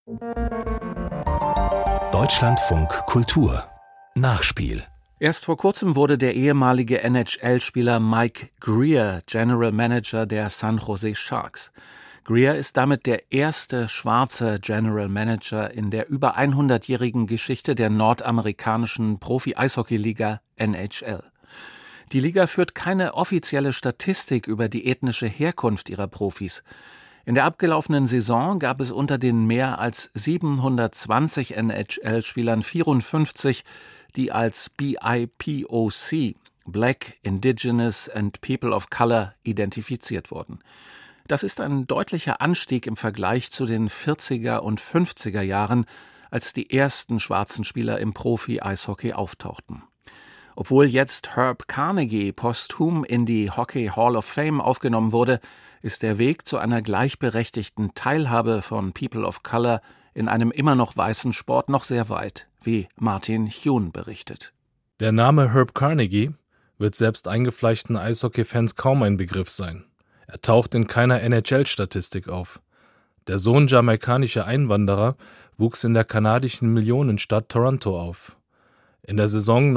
Deutschlandfunk Kultur Nachspiel. Erst vor kurzem wurde der ehemalige NHL-Spieler Mike Grier General Manager der San Jose Sharks. Grier ist damit der erste schwarze General Manager in der über 100-jährigen Geschichte der nordamerikanischen Profi-Eishockey-Liga NHL. Die Liga führt keine offizielle Statistik über die ethnische Herkunft ihrer Profis. In der abgelaufenen Saison gab es unter den mehr als 720 NHL-Spielern 54, die als BIPOC, Black, Indigenous and People of Color, identifiziert wurden. Das ist ein deutlicher Anstieg im Vergleich zu den 40er und 50er Jahren, als die ersten schwarzen Spieler im Profi-Eishockey auftauchten. Obwohl jetzt Herb Carnegie posthum in die Hockey Hall of Fame aufgenommen wurde, ist der Weg zu einer gleichberechtigten Teilhabe von People of Color in einem immer noch weißen Sport noch sehr weit, wie Martin Hune berichtet. Der Name Herb Carnegie wird selbst eingefleischten Eishockey-Fans kaum ein Begriff sein. Er taucht in keiner NHL-Statistik auf. Der Sohn jamaikanischer Einwanderer wuchs in der kanadischen Millionenstadt Toronto auf. In der Saison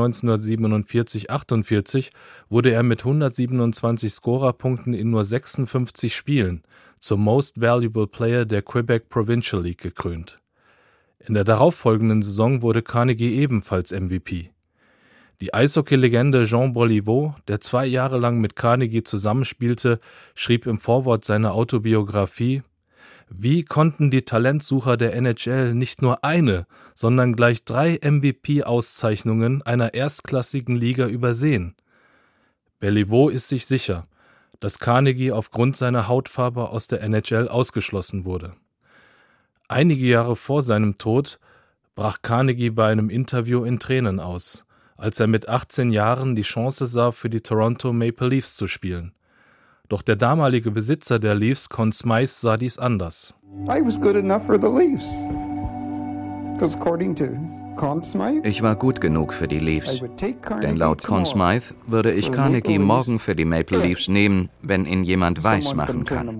1947/48 wurde er mit 127 Scorerpunkten in nur 56 Spielen zum Most Valuable Player der Quebec Provincial League gekrönt. In der darauffolgenden Saison wurde Carnegie ebenfalls MVP. Die Eishockey-Legende Jean Boliveau, der 2 Jahre lang mit Carnegie zusammenspielte, schrieb im Vorwort seiner Autobiografie: Wie konnten die Talentsucher der NHL nicht nur eine, sondern gleich 3 MVP-Auszeichnungen einer erstklassigen Liga übersehen? Beliveau ist sich sicher, dass Carnegie aufgrund seiner Hautfarbe aus der NHL ausgeschlossen wurde. Einige Jahre vor seinem Tod brach Carnegie bei einem Interview in Tränen aus, als er mit 18 Jahren die Chance sah, für die Toronto Maple Leafs zu spielen. Doch der damalige Besitzer der Leafs, Conn Smythe, sah dies anders. Ich war gut genug für die Leafs, denn laut Conn Smythe würde ich Carnegie morgen für die Maple Leafs nehmen, wenn ihn jemand weiß machen kann.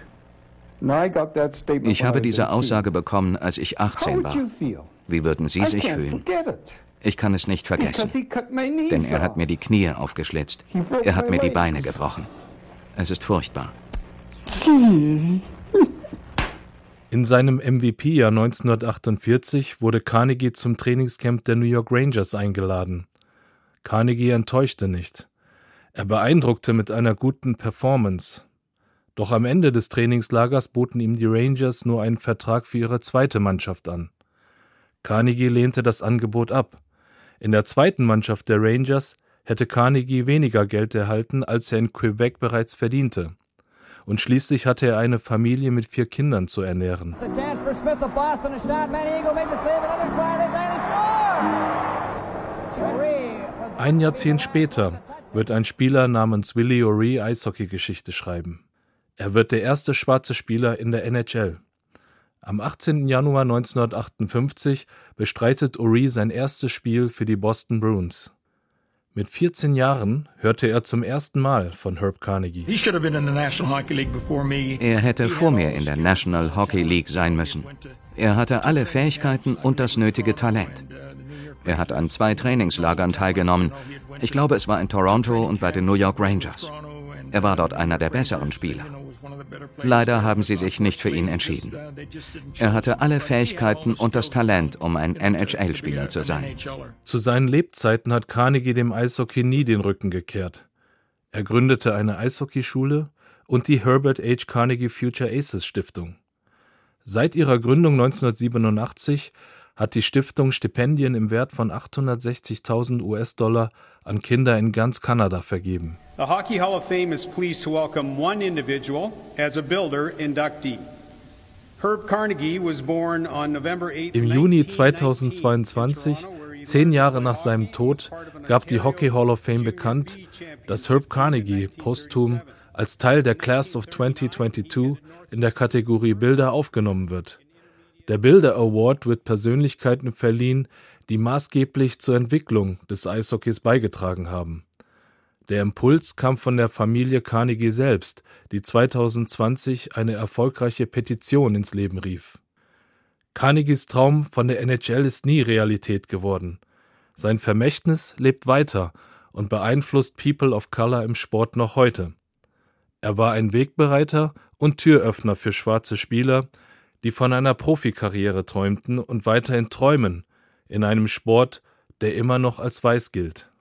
Ich habe diese Aussage bekommen, als ich 18 war. Wie würden Sie sich fühlen? Ich kann es nicht vergessen, denn er hat mir die Knie aufgeschlitzt. Er hat mir die Beine gebrochen. Es ist furchtbar. In seinem MVP-Jahr 1948 wurde Carnegie zum Trainingscamp der New York Rangers eingeladen. Carnegie enttäuschte nicht. Er beeindruckte mit einer guten Performance. Doch am Ende des Trainingslagers boten ihm die Rangers nur einen Vertrag für ihre zweite Mannschaft an. Carnegie lehnte das Angebot ab. In der zweiten Mannschaft der Rangers hätte Carnegie weniger Geld erhalten, als er in Quebec bereits verdiente. Und schließlich hatte er eine Familie mit 4 Kindern zu ernähren. Ein Jahrzehnt später wird ein Spieler namens Willie O'Ree Eishockey-Geschichte schreiben. Er wird der erste schwarze Spieler in der NHL. Am 18. Januar 1958 bestreitet O'Ree sein erstes Spiel für die Boston Bruins. Mit 14 Jahren hörte er zum ersten Mal von Herb Carnegie. Er hätte vor mir in der National Hockey League sein müssen. Er hatte alle Fähigkeiten und das nötige Talent. Er hat an 2 Trainingslagern teilgenommen. Ich glaube, es war in Toronto und bei den New York Rangers. Er war dort einer der besseren Spieler. Leider haben sie sich nicht für ihn entschieden. Er hatte alle Fähigkeiten und das Talent, um ein NHL-Spieler zu sein. Zu seinen Lebzeiten hat Carnegie dem Eishockey nie den Rücken gekehrt. Er gründete eine Eishockeyschule und die Herbert H. Carnegie Future Aces Stiftung. Seit ihrer Gründung 1987 hat die Stiftung Stipendien im Wert von 860.000 US-Dollar an Kinder in ganz Kanada vergeben. The Hockey Hall of Fame is pleased to welcome one individual as a builder inductee. Herb Carnegie was born on November 8, Im Juni 2022, 10 Jahre nach seinem Tod, gab die Hockey Hall of Fame bekannt, dass Herb Carnegie posthum als Teil der Class of 2022 in der Kategorie Bilder aufgenommen wird. Der Builder Award wird Persönlichkeiten verliehen, die maßgeblich zur Entwicklung des Eishockeys beigetragen haben. Der Impuls kam von der Familie Carnegie selbst, die 2020 eine erfolgreiche Petition ins Leben rief. Carnegies Traum von der NHL ist nie Realität geworden. Sein Vermächtnis lebt weiter und beeinflusst People of Color im Sport noch heute. Er war ein Wegbereiter und Türöffner für schwarze Spieler, die von einer Profikarriere träumten und weiterhin träumen, in einem Sport, der immer noch als weiß gilt.